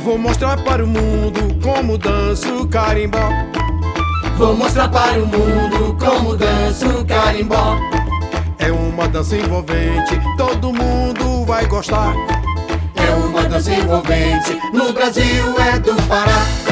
Vou mostrar para o mundo como danço carimbó. Vou mostrar para o mundo como danço carimbó. É uma dança envolvente, todo mundo vai gostar. É uma dança envolvente, no Brasil é do Pará.